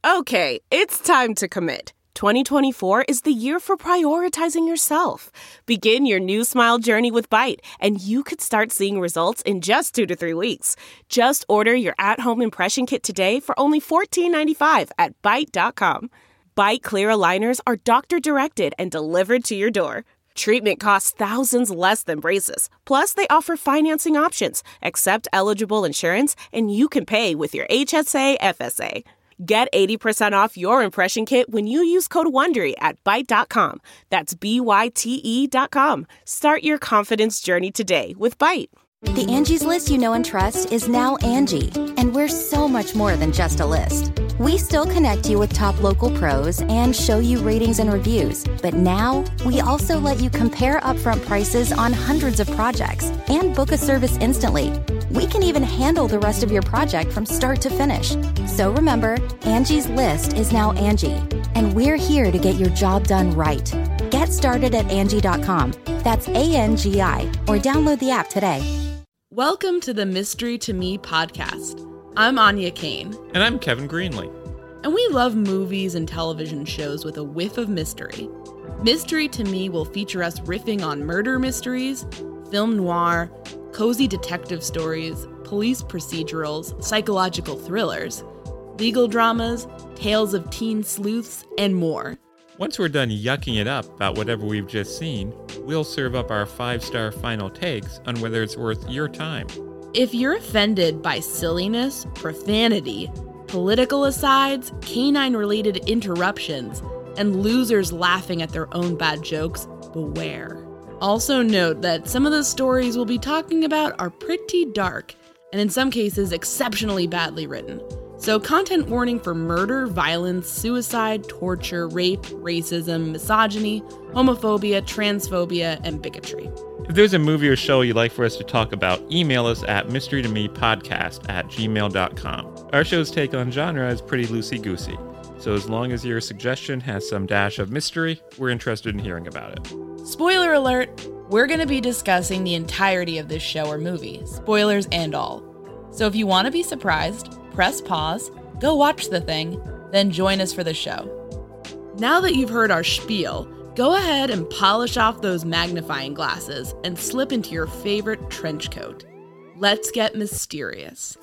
Okay, it's time to commit. 2024 is the year for prioritizing yourself. Begin your new smile journey with Byte, and you could start seeing results in just 2 to 3 weeks. Just order your at-home impression kit today for only $14.95 at Byte.com. Byte Clear aligners are doctor-directed and delivered to your door. Treatment costs thousands less than braces. Plus, they offer financing options, accept eligible insurance, and you can pay with your HSA FSA. Get 80% off your impression kit when you use code WONDERY at Byte.com. That's BYTE.com. Start your confidence journey today with Byte. The Angie's List you know and trust is now Angie, and we're so much more than just a list. We still connect you with top local pros and show you ratings and reviews, but now we also let you compare upfront prices on hundreds of projects and book a service instantly. We can even handle the rest of your project from start to finish. So remember, Angie's List is now Angie, and we're here to get your job done right. Get started at Angie.com. That's ANGI, or download the app today. Welcome to the Mystery to Me podcast. I'm Anya Kane. And I'm Kevin Greenlee. And we love movies and television shows with a whiff of mystery. Mystery to Me will feature us riffing on murder mysteries, film noir, cozy detective stories, police procedurals, psychological thrillers, legal dramas, tales of teen sleuths, and more. Once we're done yucking it up about whatever we've just seen, we'll serve up our 5-star final takes on whether it's worth your time. If you're offended by silliness, profanity, political asides, canine-related interruptions, and losers laughing at their own bad jokes, beware. Also note that some of the stories we'll be talking about are pretty dark, and in some cases exceptionally badly written. So content warning for murder, violence, suicide, torture, rape, racism, misogyny, homophobia, transphobia, and bigotry. If there's a movie or show you'd like for us to talk about, email us at mysterytomepodcast@gmail.com. Our show's take on genre is pretty loosey-goosey, so as long as your suggestion has some dash of mystery, we're interested in hearing about it. Spoiler alert, we're going to be discussing the entirety of this show or movie, spoilers and all. So if you want to be surprised, press pause, go watch the thing, then join us for the show. Now that you've heard our spiel, go ahead and polish off those magnifying glasses and slip into your favorite trench coat. Let's get mysterious.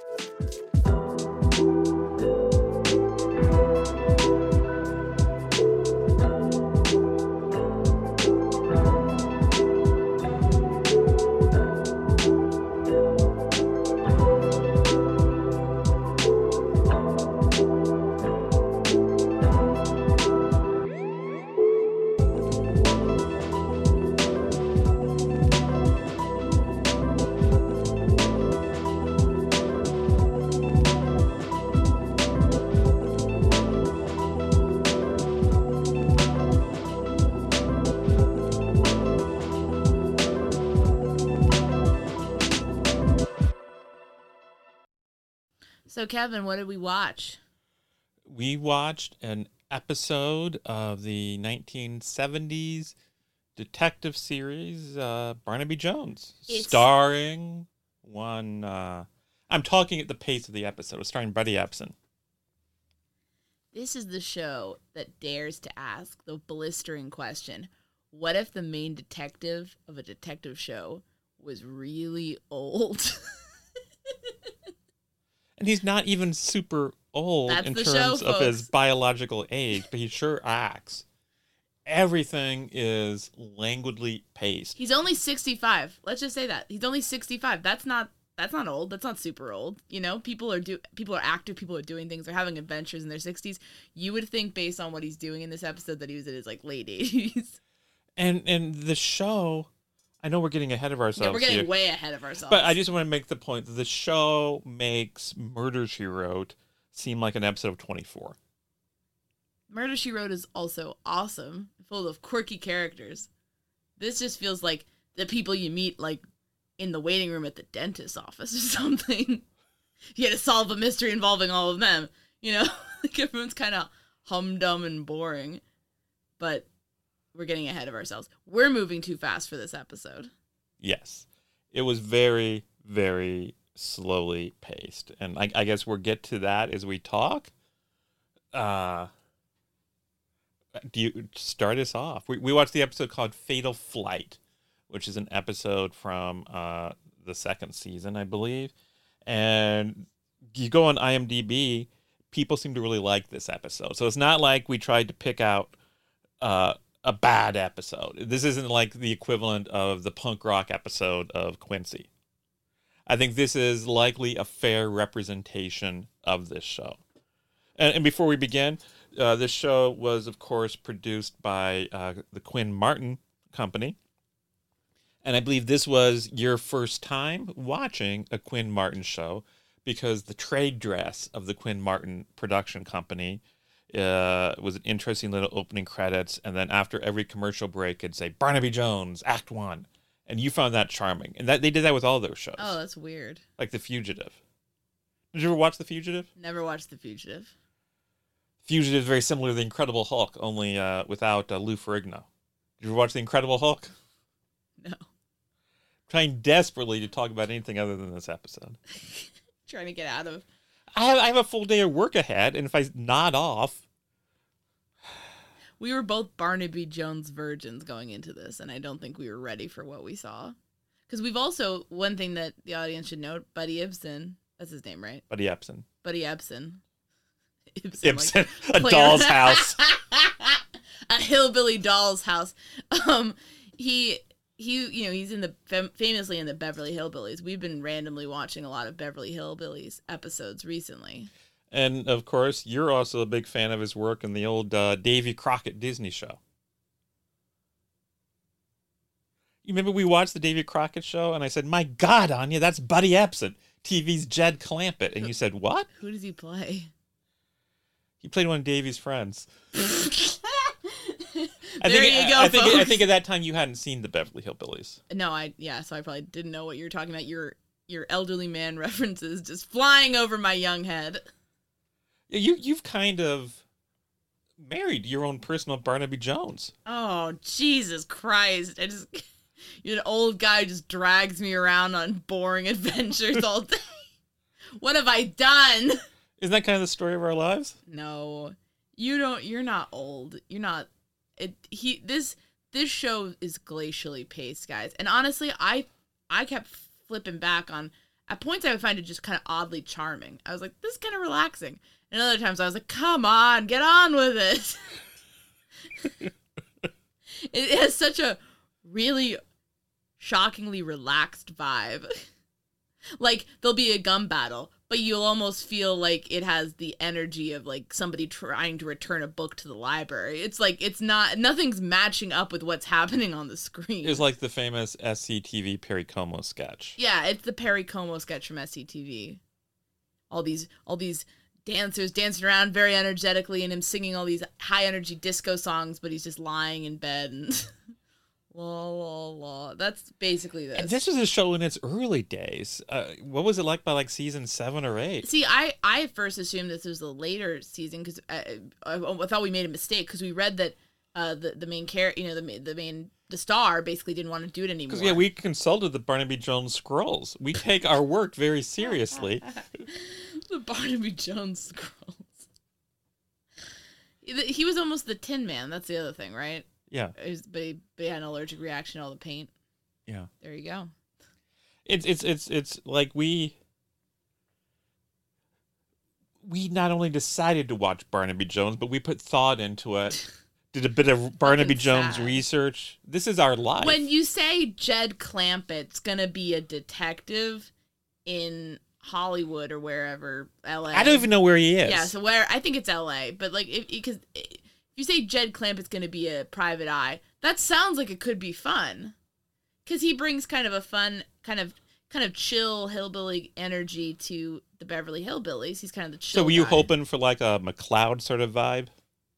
So, Kevin, what did we watch? We watched an episode of the 1970s detective series, Barnaby Jones, starring one... I'm talking at the pace of the episode. It's starring Buddy Ebsen. This is the show that dares to ask the blistering question, what if the main detective of a detective show was really old? And he's not even super old in terms of his biological age, but he sure acts. Everything is languidly paced. He's only 65. Let's just say that. He's only 65. That's not old. That's not super old. You know, people are active, people are doing things, they're having adventures in their 60s. You would think based on what he's doing in this episode that he was in his late 80s. And the show, I know we're getting ahead of ourselves. Yeah, we're getting here, way ahead of ourselves. But I just want to make the point that the show makes Murder, She Wrote seem like an episode of 24. Murder, She Wrote is also awesome, full of quirky characters. This just feels like the people you meet, like, in the waiting room at the dentist's office or something. You had to solve a mystery involving all of them, you know? Like, everyone's kind of humdum and boring. But we're getting ahead of ourselves. We're moving too fast for this episode. Yes. It was very, very slowly paced. And I guess we'll get to that as we talk. Do you start us off? We watched the episode called Fatal Flight, which is an episode from the second season, I believe. And you go on IMDb, people seem to really like this episode. So it's not like we tried to pick out a bad episode. This isn't like the equivalent of the punk rock episode of Quincy. I think this is likely a fair representation of this show. And before we begin, this show was, of course, produced by the Quinn Martin Company. And I believe this was your first time watching a Quinn Martin show because the trade dress of the Quinn Martin production company was an interesting little opening credits. And then after every commercial break, it'd say, Barnaby Jones, Act 1. And you found that charming. And that they did that with all their shows. Oh, that's weird. Like The Fugitive. Did you ever watch The Fugitive? Never watched The Fugitive. Fugitive is very similar to The Incredible Hulk, only without Lou Ferrigno. Did you ever watch The Incredible Hulk? No. Trying desperately to talk about anything other than this episode. Trying to get out of... I have a full day of work ahead, and if I nod off... We were both Barnaby Jones virgins going into this, and I don't think we were ready for what we saw. Because we've also... One thing that the audience should note, Buddy Ibsen... That's his name, right? Buddy Ebsen. Buddy Ebsen. Ibsen. Like, a doll's house. A hillbilly doll's house. He he's in the famously in the Beverly Hillbillies. We've been randomly watching a lot of Beverly Hillbillies episodes recently. And of course, you're also a big fan of his work in the old Davy Crockett Disney show. You remember we watched the Davy Crockett show, and I said, "My God, Anya, that's Buddy Ebsen, TV's Jed Clampett," and you said, "What? Who does he play?" He played one of Davy's friends. I think at that time you hadn't seen the Beverly Hillbillies. No, so I probably didn't know what you were talking about. Your elderly man references just flying over my young head. You've kind of married your own personal Barnaby Jones. Oh, Jesus Christ. You're an old guy who just drags me around on boring adventures all day. What have I done? Isn't that kind of the story of our lives? No. You're not old. You're not. This show is glacially paced, guys. And honestly, I kept flipping back on. At points, I would find it just kind of oddly charming. I was like, this is kind of relaxing. And other times, I was like, come on, get on with it. It has such a really shockingly relaxed vibe. Like, there'll be a gum battle, but you'll almost feel like it has the energy of like somebody trying to return a book to the library. It's like nothing's matching up with what's happening on the screen. It's like the famous SCTV Perry Como sketch. Yeah, it's the Perry Como sketch from SCTV. All these dancers dancing around very energetically and him singing all these high energy disco songs, but he's just lying in bed and la la la. That's basically this. And this was a show in its early days. What was it like by like season 7 or 8? See, I at first assumed this was the later season because I thought we made a mistake because we read that the main character, the star basically didn't want to do it anymore. Because we consulted the Barnaby Jones scrolls. We take our work very seriously. The Barnaby Jones scrolls. He was almost the Tin Man. That's the other thing, right? Yeah. But he had an allergic reaction to all the paint. Yeah. There you go. It's like we not only decided to watch Barnaby Jones, but we put thought into it. Did a bit of Barnaby Jones research. This is our life. When you say Jed Clampett's gonna be a detective in Hollywood or wherever, LA. I don't even know where he is. Yeah, so I think it's LA, but like because if you say Jed Clampett's gonna be a private eye, that sounds like it could be fun. Because he brings kind of a fun, kind of chill hillbilly energy to the Beverly Hillbillies. He's kind of the chill So were you guy. hoping for like a McLeod sort of vibe?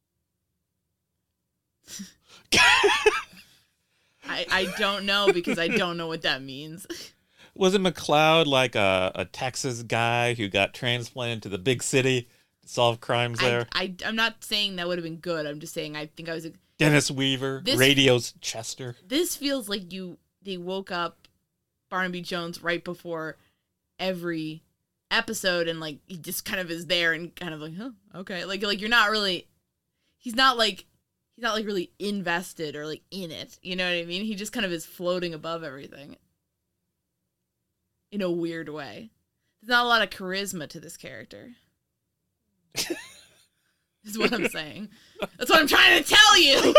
I don't know because I don't know what that means. Was it McLeod like a Texas guy who got transplanted to the big city to solve crimes there? I'm not saying that would have been good. I'm just saying I think I was... Dennis Weaver, Radio's Chester. This feels like they woke up Barnaby Jones right before every episode, and like he just kind of is there and kind of like, huh, okay, like you're not really, he's not like really invested or like in it, you know what I mean? He just kind of is floating above everything in a weird way. There's not a lot of charisma to this character. Is what I'm saying. That's what I'm trying to tell you.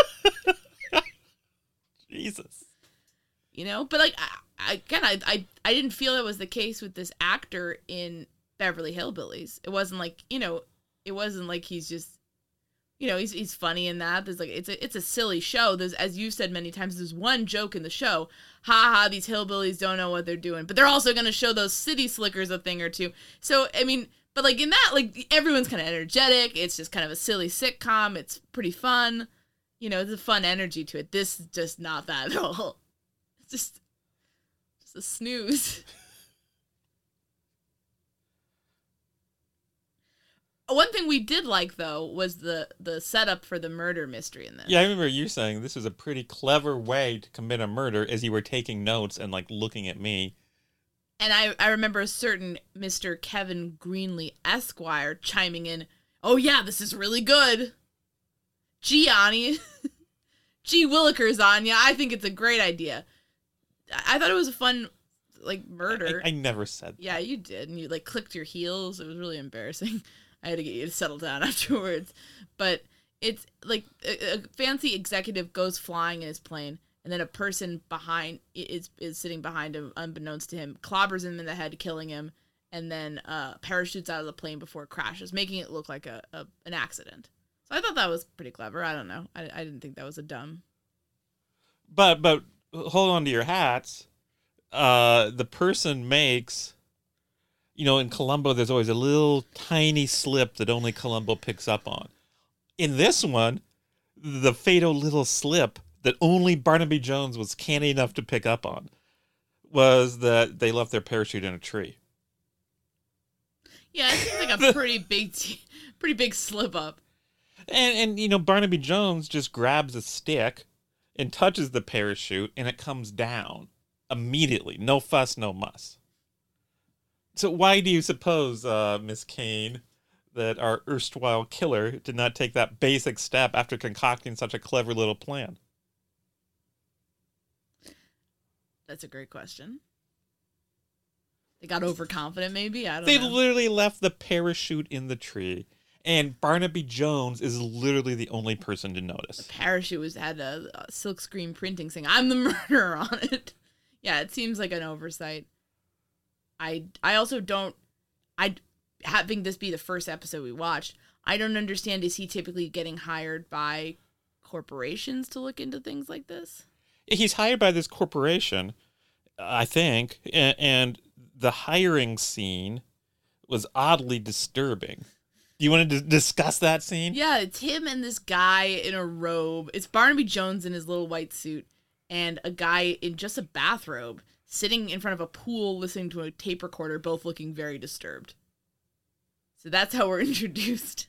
Jesus. You know, but like I didn't feel that was the case with this actor in Beverly Hillbillies. It wasn't like, you know, it wasn't like he's just, you know, he's funny in that. There's like it's a silly show. There's, as you've said many times, there's one joke in the show. Ha ha, these hillbillies don't know what they're doing. But they're also gonna show those city slickers a thing or two. So I mean, but like in that, like everyone's kind of energetic. It's just kind of a silly sitcom. It's pretty fun. You know, there's a fun energy to it. This is just not that at all. It's just a snooze. One thing we did like, though, was the setup for the murder mystery in this. Yeah, I remember you saying this was a pretty clever way to commit a murder as you were taking notes and, like, looking at me. And I remember a certain Mr. Kevin Greenlee Esquire chiming in, oh, yeah, this is really good. Gee, Ani. Gee willikers, Anya. I think it's a great idea. I thought it was a fun, like, murder. I never said that. Yeah, you did. And you, like, clicked your heels. It was really embarrassing. I had to get you to settle down afterwards. But it's like a fancy executive goes flying in his plane, and then a person behind is sitting behind him, unbeknownst to him, clobbers him in the head, killing him, and then parachutes out of the plane before it crashes, making it look like an accident. So I thought that was pretty clever. I don't know. I didn't think that was a dumb. But hold on to your hats. The person makes... You know, in Columbo, there's always a little tiny slip that only Columbo picks up on. In this one, the fatal little slip that only Barnaby Jones was canny enough to pick up on was that they left their parachute in a tree. Yeah, it seems like a pretty big slip up. And you know, Barnaby Jones just grabs a stick and touches the parachute, and it comes down immediately. No fuss, no muss. So why do you suppose, Miss Kane, that our erstwhile killer did not take that basic step after concocting such a clever little plan? That's a great question. They got overconfident, maybe? I don't know. They literally left the parachute in the tree, and Barnaby Jones is literally the only person to notice. The parachute had a silkscreen printing saying, I'm the murderer on it. Yeah, it seems like an oversight. I also don't, having this be the first episode we watched, I don't understand, is he typically getting hired by corporations to look into things like this? He's hired by this corporation, I think, and the hiring scene was oddly disturbing. Do you want to discuss that scene? Yeah, it's him and this guy in a robe. It's Barnaby Jones in his little white suit, and a guy in just a bathrobe, sitting in front of a pool listening to a tape recorder, both looking very disturbed. So that's how we're introduced.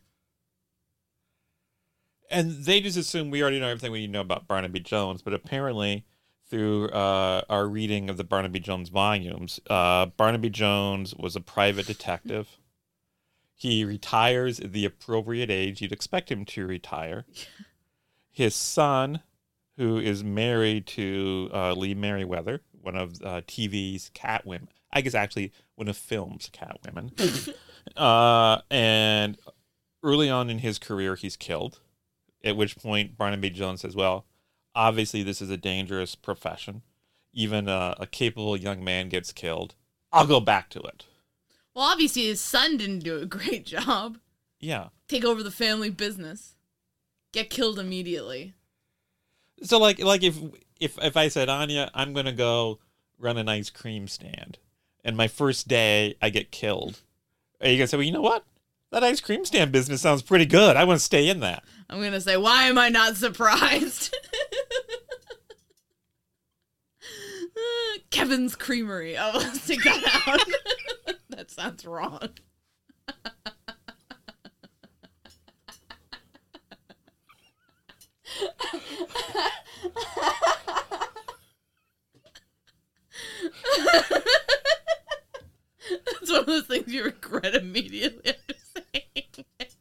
And they just assume we already know everything we need to know about Barnaby Jones, but apparently through our reading of the Barnaby Jones volumes, Barnaby Jones was a private detective. He retires at the appropriate age you'd expect him to retire. His son, who is married to Lee Merriweather, one of TV's Catwomen. I guess actually one of film's Catwomen. And early on in his career, he's killed. At which point, Barnaby Jones says, well, obviously this is a dangerous profession. Even a capable young man gets killed. I'll go back to it. Well, obviously his son didn't do a great job. Yeah. Take over the family business. Get killed immediately. So like if I said, Anya, I'm going to go run an ice cream stand, and my first day I get killed, are you going to say, well, you know what? That ice cream stand business sounds pretty good. I want to stay in that. I'm going to say, why am I not surprised? Kevin's Creamery. Oh, let's take that out. That sounds wrong. It's one of those things you regret immediately after saying it.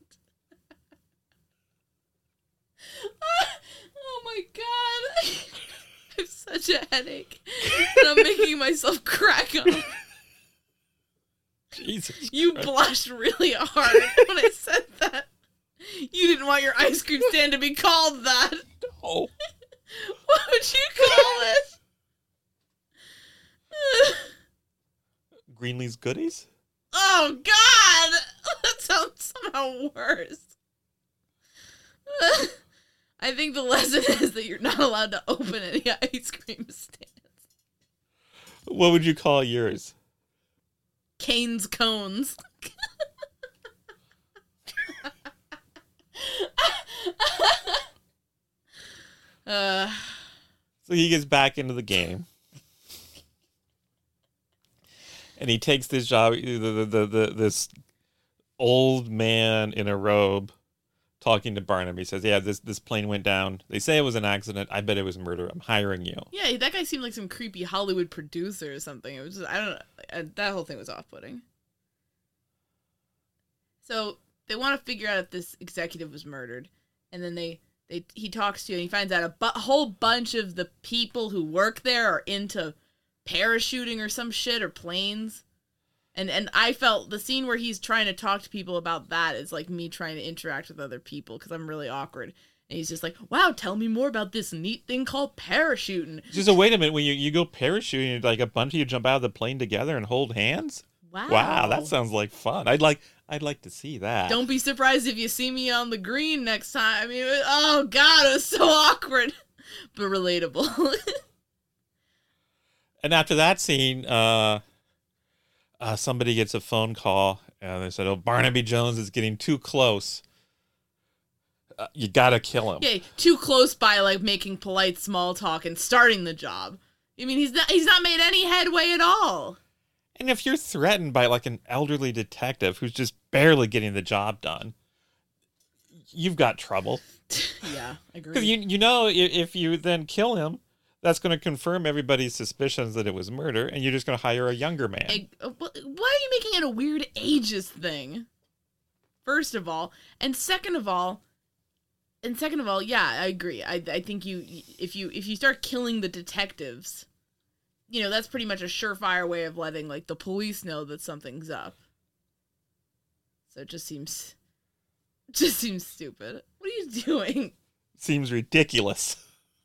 Oh my god. I have such a headache. And I'm making myself crack up. Jesus You Christ. blushed really hard when I said that. You didn't want your ice cream stand to be called that. Oh. What would you call it? Greenlee's Goodies? Oh, God! That sounds somehow worse. I think the lesson is that you're not allowed to open any ice cream stands. What would you call yours? Cane's Cones. So he gets back into the game. And he takes this job, this old man in a robe talking to Barnaby. He says, yeah, this plane went down. They say it was an accident. I bet it was murder. I'm hiring you. Yeah, that guy seemed like some creepy Hollywood producer or something. It was just, I don't know. That whole thing was off-putting. So they want to figure out if this executive was murdered. And then he talks to you and he finds out a whole bunch of the people who work there are into parachuting or some shit or planes. And I felt the scene where he's trying to talk to people about that is like me trying to interact with other people because I'm really awkward. And he's just like, wow, tell me more about this neat thing called parachuting. Just so wait a minute, when you go parachuting, like a bunch of you jump out of the plane together and hold hands? Wow, that sounds like fun. I'd like to see that. Don't be surprised if you see me on the green next time. I mean, oh God, it was so awkward, but relatable. And after that scene, somebody gets a phone call, and they said, "Oh, Barnaby Jones is getting too close. You gotta kill him." Yeah, too close by like making polite small talk and starting the job. I mean, he's not made any headway at all. And if you're threatened by like an elderly detective who's just barely getting the job done, you've got trouble. Yeah, I agree. Because you know if you then kill him, that's going to confirm everybody's suspicions that it was murder, and you're just going to hire a younger man. Why are you making it a weird ageist thing? First of all, and second of all, yeah, I agree. I think if you start killing the detectives, you know, that's pretty much a surefire way of letting like the police know that something's up. So it just seems stupid. What are you doing? Seems ridiculous.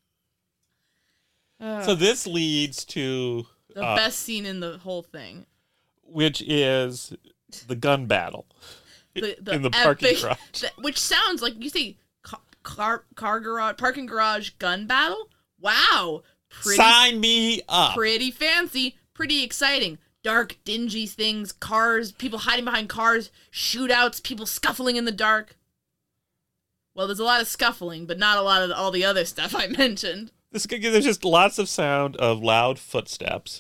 So this leads to the best scene in the whole thing, which is the gun battle in the parking garage. Which sounds like you say car garage, parking garage gun battle. Wow. Sign me up. Pretty fancy, pretty exciting. Dark, dingy things, cars, people hiding behind cars, shootouts, people scuffling in the dark. Well, there's a lot of scuffling, but not a lot of all the other stuff I mentioned. There's just lots of sound of loud footsteps.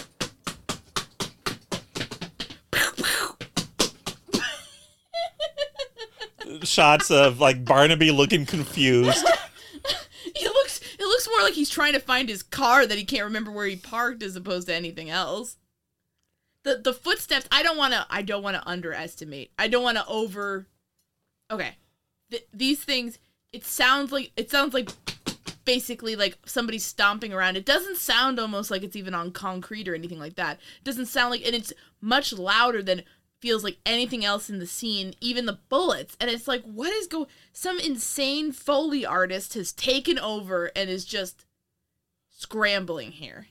Shots of like Barnaby looking confused. It looks more like he's trying to find his car that he can't remember where he parked as opposed to anything else. The footsteps, I don't want to underestimate. I don't want to Okay. These things, it sounds like basically like somebody stomping around. It doesn't sound almost like it's even on concrete or anything like that. It doesn't sound like, and it's much louder than feels like anything else in the scene, even the bullets. And it's like, some insane Foley artist has taken over and is just scrambling here.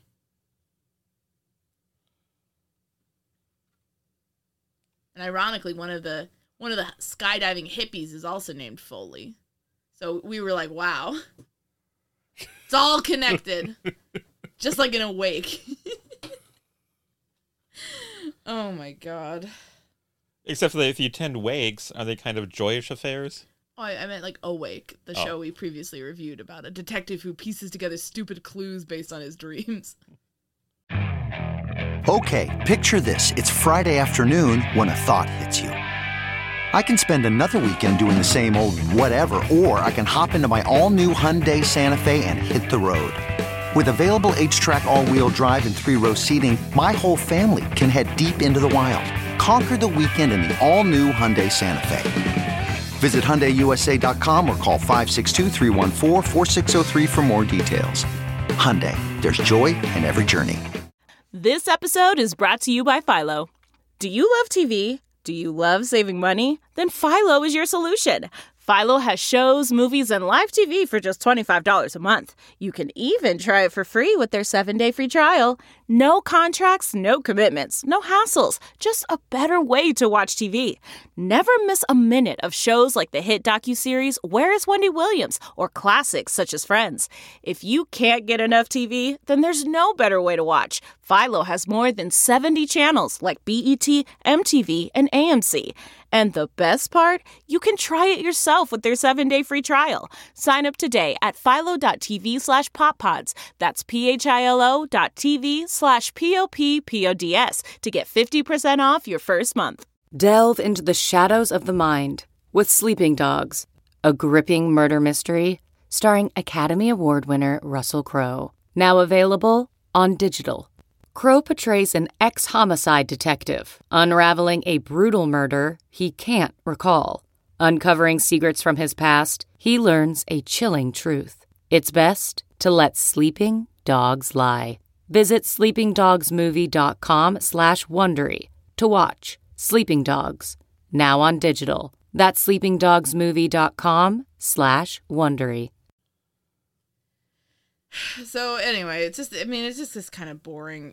And ironically, one of the skydiving hippies is also named Foley. So we were like, wow. It's all connected. Just like in a wake. Oh my God. Except for if you attend wakes, are they kind of joyous affairs? Oh, I meant like Awake, the show we previously reviewed about a detective who pieces together stupid clues based on his dreams. Okay, picture this. It's Friday afternoon when a thought hits you. I can spend another weekend doing the same old whatever, or I can hop into my all-new Hyundai Santa Fe and hit the road. With available H-Track all-wheel drive and 3-row seating, my whole family can head deep into the wild. conquer the weekend in the all-new Hyundai Santa Fe. Visit HyundaiUSA.com or call 562-314-4603 for more details. Hyundai, there's joy in every journey. This episode is brought to you by Philo. Do you love TV? Do you love saving money? Then Philo is your solution. Philo has shows, movies, and live TV for just $25 a month. You can even try it for free with their 7-day free trial. No contracts, no commitments, no hassles. Just a better way to watch TV. Never miss a minute of shows like the hit docuseries Where is Wendy Williams? Or classics such as Friends. If you can't get enough TV, then there's no better way to watch. Philo has more than 70 channels like BET, MTV, and AMC. And the best part? You can try it yourself with their 7-day free trial. Sign up today at philo.tv/poppods. That's philo.tv/poppods to get 50% off your first month. Delve into the shadows of the mind with Sleeping Dogs, a gripping murder mystery starring Academy Award winner Russell Crowe. Now available on digital. Crowe portrays an ex-homicide detective, unraveling a brutal murder he can't recall. Uncovering secrets from his past, he learns a chilling truth. It's best to let sleeping dogs lie. Visit sleepingdogsmovie.com/Wondery to watch Sleeping Dogs, now on digital. That's sleepingdogsmovie.com/Wondery. So anyway, it's just this kind of boring,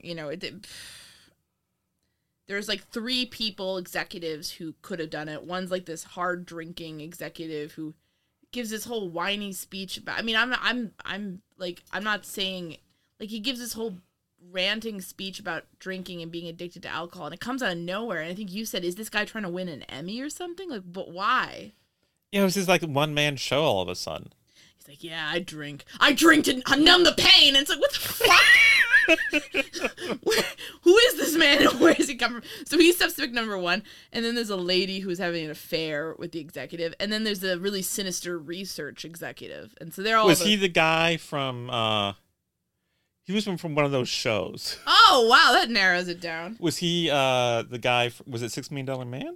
there's like 3 people, executives, who could have done it. One's like this hard drinking executive who gives this whole whiny speech about, I'm not saying, like, he gives this whole ranting speech about drinking and being addicted to alcohol, and it comes out of nowhere. And I think you said, is this guy trying to win an Emmy or something? Like, but why? Yeah, it was just like a one-man show all of a sudden. He's like, yeah, I drink to numb the pain. And it's like, what the fuck? Who is this man and where does he come from? So he's suspect number 1. And then there's a lady who's having an affair with the executive. And then there's a really sinister research executive. And so they're all... Was he the guy from... He was from one of those shows. Oh, wow, that narrows it down. Was he the guy... Was it $6 Million Man?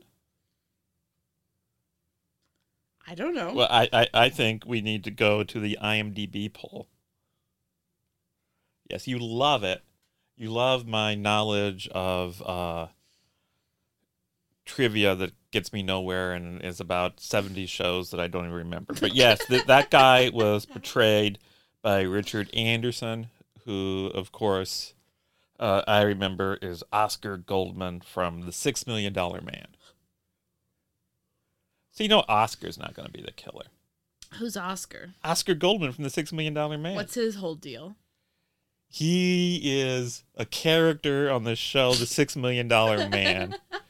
I don't know. Well, I think we need to go to the IMDb poll. Yes, you love it. You love my knowledge of trivia that gets me nowhere and is about 70 shows that I don't even remember. But yes, that guy was portrayed by Richard Anderson, who, of course, I remember is Oscar Goldman from The $6 Million Man. So you know Oscar's not going to be the killer. Who's Oscar? Oscar Goldman from The $6 Million Man. What's his whole deal? He is a character on the show The $6 Million Man.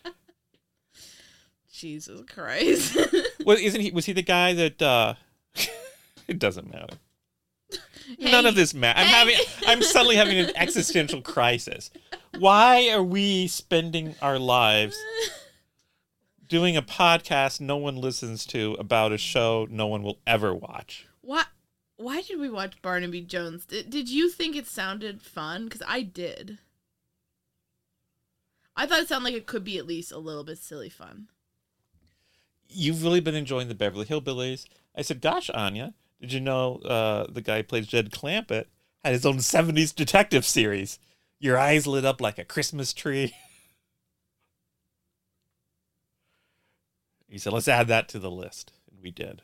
Jesus Christ. Well, isn't he? Was he the guy that? It doesn't matter. Hey, none of this matters. I'm suddenly having an existential crisis. Why are we spending our lives doing a podcast no one listens to about a show no one will ever watch? What? Why did we watch Barnaby Jones? Did you think it sounded fun? Because I did. I thought it sounded like it could be at least a little bit silly fun. You've really been enjoying the Beverly Hillbillies. I said, gosh, Anya, did you know the guy who plays Jed Clampett had his own 70s detective series? Your eyes lit up like a Christmas tree. He said, let's add that to the list. And we did.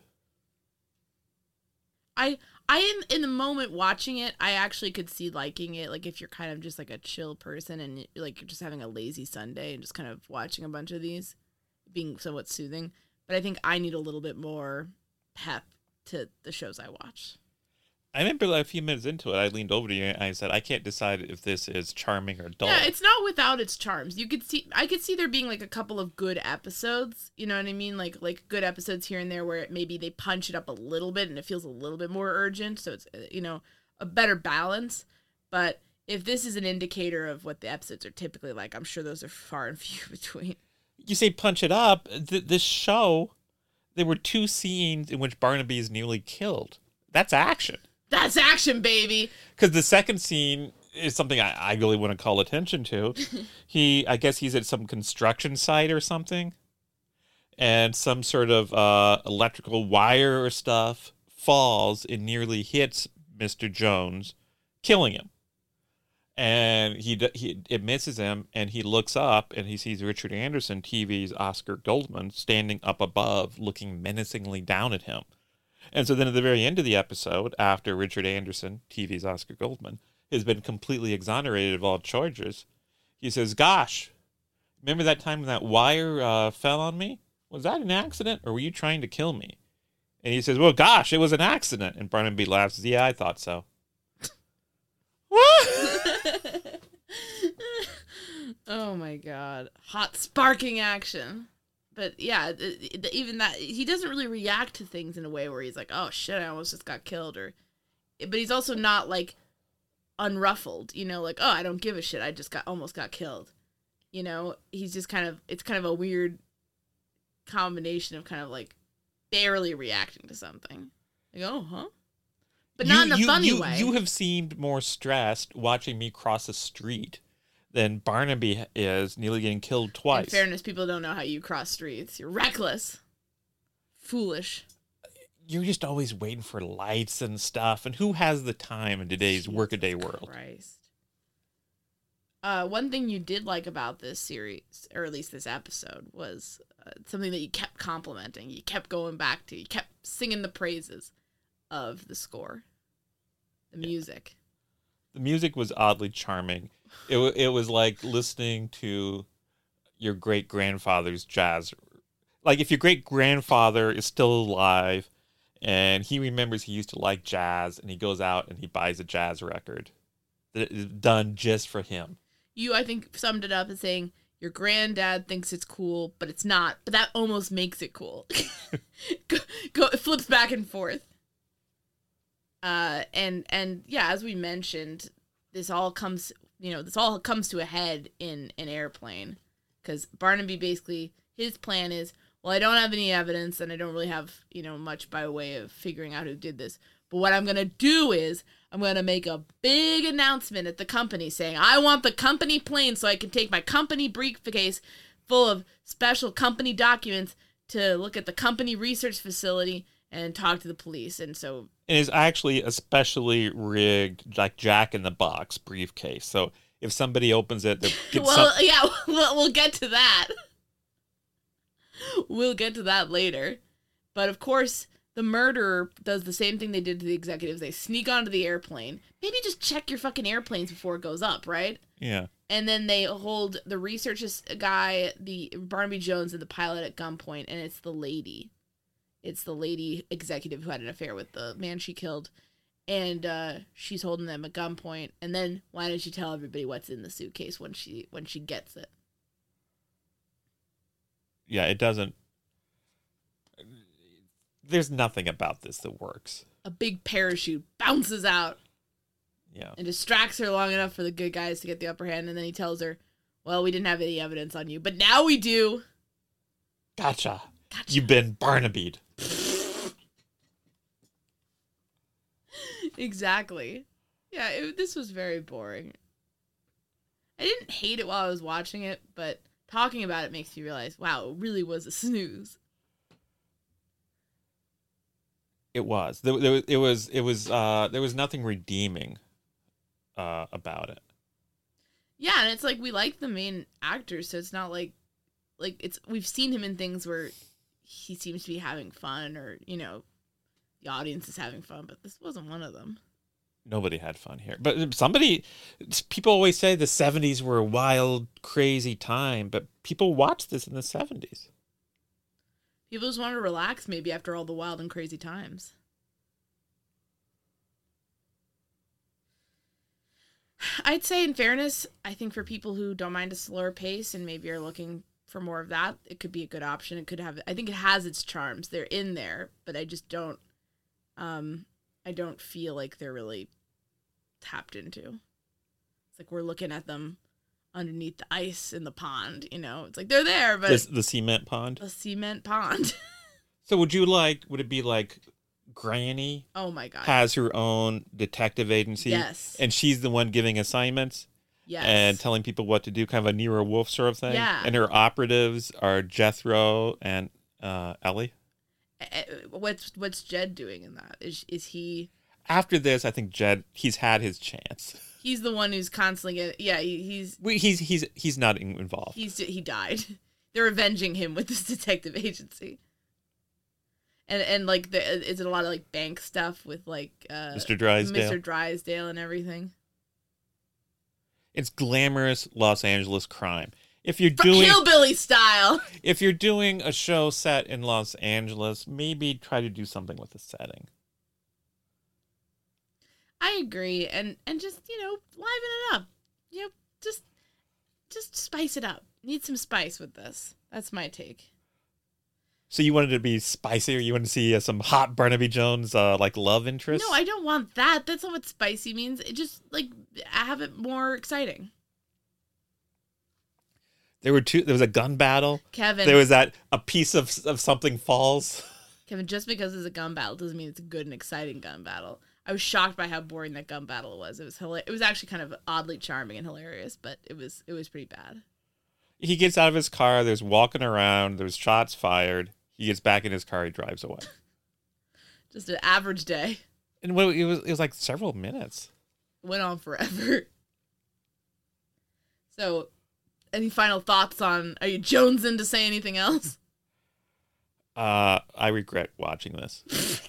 I am in the moment watching it. I actually could see liking it. Like if you're kind of just like a chill person and like you're just having a lazy Sunday and just kind of watching a bunch of these, being somewhat soothing. But I think I need a little bit more pep to the shows I watch. I remember like a few minutes into it, I leaned over to you and I said, I can't decide if this is charming or dull. Yeah, it's not without its charms. I could see there being like a couple of good episodes. You know what I mean? Like good episodes here and there where maybe they punch it up a little bit and it feels a little bit more urgent. So it's, a better balance. But if this is an indicator of what the episodes are typically like, I'm sure those are far and few between. You say punch it up. This show, there were 2 scenes in which Barnaby is nearly killed. That's action. That's action, baby. Because the second scene is something I really want to call attention to. I guess he's at some construction site or something, and some sort of electrical wire or stuff falls and nearly hits Mr. Jones, killing him. And it misses him, and he looks up, and he sees Richard Anderson, TV's Oscar Goldman, standing up above, looking menacingly down at him. And so then at the very end of the episode, after Richard Anderson, TV's Oscar Goldman, has been completely exonerated of all charges, he says, "Gosh, remember that time when that wire fell on me? Was that an accident, or were you trying to kill me?" And he says, "Well, gosh, it was an accident." And Barnaby laughs, "Yeah, I thought so." Oh my God. Hot sparking action. But yeah, even that, he doesn't really react to things in a way where he's like, "Oh shit, I almost just got killed," but he's also not like unruffled, like, "Oh, I don't give a shit, I just almost got killed." He's just it's kind of a weird combination of kind of like barely reacting to something. Like, "Oh, huh?" But not in a funny way. You have seemed more stressed watching me cross a street than Barnaby is, nearly getting killed twice. In fairness, people don't know how you cross streets. You're reckless. Foolish. You're just always waiting for lights and stuff, and who has the time in today's workaday world? Christ. One thing you did like about this series, or at least this episode, was something that you kept complimenting. You kept going back to. You kept singing the praises of the score. The music. The music was oddly charming. It was like listening to your great-grandfather's jazz. Like if your great-grandfather is still alive and he remembers he used to like jazz and he goes out and he buys a jazz record that is done just for him. You, I think, summed it up as saying, your granddad thinks it's cool, but it's not. But that almost makes it cool. It flips back and forth. And yeah, as we mentioned, this all comes to a head in an Airplane, because Barnaby basically, his plan is, well, I don't have any evidence and I don't really have, much by way of figuring out who did this. But what I'm going to do is I'm going to make a big announcement at the company saying, I want the company plane so I can take my company briefcase full of special company documents to look at the company research facility and talk to the police. And so it's actually a specially rigged, like Jack in the Box briefcase. So if somebody opens it, we'll get to that. We'll get to that later. But of course, the murderer does the same thing they did to the executives. They sneak onto the airplane. Maybe just check your fucking airplanes before it goes up, right? Yeah. And then they hold the research guy, the Barnaby Jones, and the pilot at gunpoint, and it's the lady. It's the lady executive who had an affair with the man she killed. And she's holding them at gunpoint. And then why didn't she tell everybody what's in the suitcase when she gets it? Yeah, it doesn't. There's nothing about this that works. A big parachute bounces out. Yeah. And distracts her long enough for the good guys to get the upper hand. And then he tells her, well, we didn't have any evidence on you, but now we do. Gotcha. You've been Barnabied. Exactly. Yeah, this was very boring. I didn't hate it while I was watching it, but talking about it makes you realize, wow, it really was a snooze. It was. There was nothing redeeming about it. Yeah, and it's like we like the main actor, so it's not like we've seen him in things where he seems to be having fun, or the audience is having fun, but this wasn't one of them. Nobody had fun here. But people always say the 70s were a wild, crazy time, but people watched this in the 70s. People just wanted to relax maybe after all the wild and crazy times. I'd say, in fairness, I think for people who don't mind a slower pace and maybe are looking for more of that, it could be a good option. I think it has its charms. They're in there, but I just don't feel like they're really tapped into. It's like we're looking at them underneath the ice in the pond, It's like they're there, but the cement pond. A cement pond. So would it be like Granny. Oh my God. Has her own detective agency. Yes. And she's the one giving assignments. Yes. And telling people what to do, kind of a Nero Wolfe sort of thing. Yeah. And her operatives are Jethro and Ellie. What's Jed doing in that? Is he? After this, I think Jed, he's had his chance. He's the one who's constantly he's not involved. He died. They're avenging him with this detective agency. And like is it a lot of like bank stuff with like Mr. Drysdale and everything? It's glamorous Los Angeles crime. If you're doing hillbilly style. If you're doing a show set in Los Angeles, maybe try to do something with the setting. I agree, and just liven it up. Just spice it up. Need some spice with this. That's my take. So you wanted it to be spicier? You want to see some hot Barnaby Jones like love interest? No, I don't want that. That's not what spicy means. It just have it more exciting. There was a gun battle. Kevin. There was a piece of something falls. Kevin, just because it's a gun battle doesn't mean it's a good and exciting gun battle. I was shocked by how boring that gun battle was. It was it was actually kind of oddly charming and hilarious, but it was pretty bad. He gets out of his car. There's walking around. There's shots fired. He gets back in his car. He drives away. Just an average day. And it was like several minutes. Went on forever. So, any final thoughts on? Are you jonesing to say anything else? I regret watching this.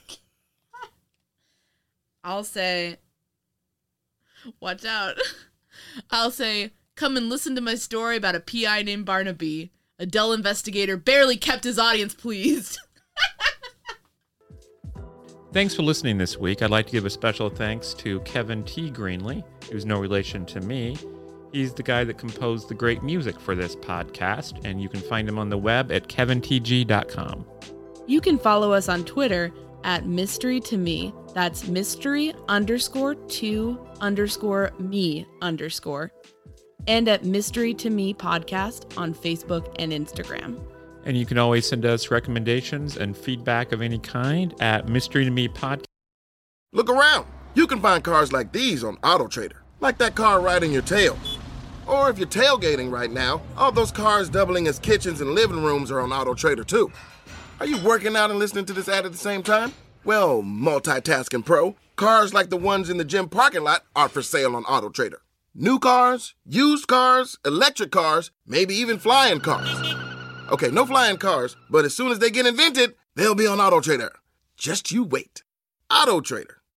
I'll say, watch out. I'll say, come and listen to my story about a PI named Barnaby. A dull investigator barely kept his audience pleased. Thanks for listening this week. I'd like to give a special thanks to Kevin T. Greenlee, who's no relation to me. He's the guy that composed the great music for this podcast, and you can find him on the web at kevintg.com. You can follow us on Twitter at Mystery to Me. That's mystery_to_me_. And at Mystery to Me Podcast on Facebook and Instagram. And you can always send us recommendations and feedback of any kind at Mystery to Me Podcast. Look around. You can find cars like these on AutoTrader, like that car riding your tail. Or if you're tailgating right now, all those cars doubling as kitchens and living rooms are on AutoTrader too. Are you working out and listening to this ad at the same time? Well, multitasking pro, cars like the ones in the gym parking lot are for sale on AutoTrader. New cars, used cars, electric cars, maybe even flying cars. Okay, no flying cars, but as soon as they get invented, they'll be on AutoTrader. Just you wait. AutoTrader.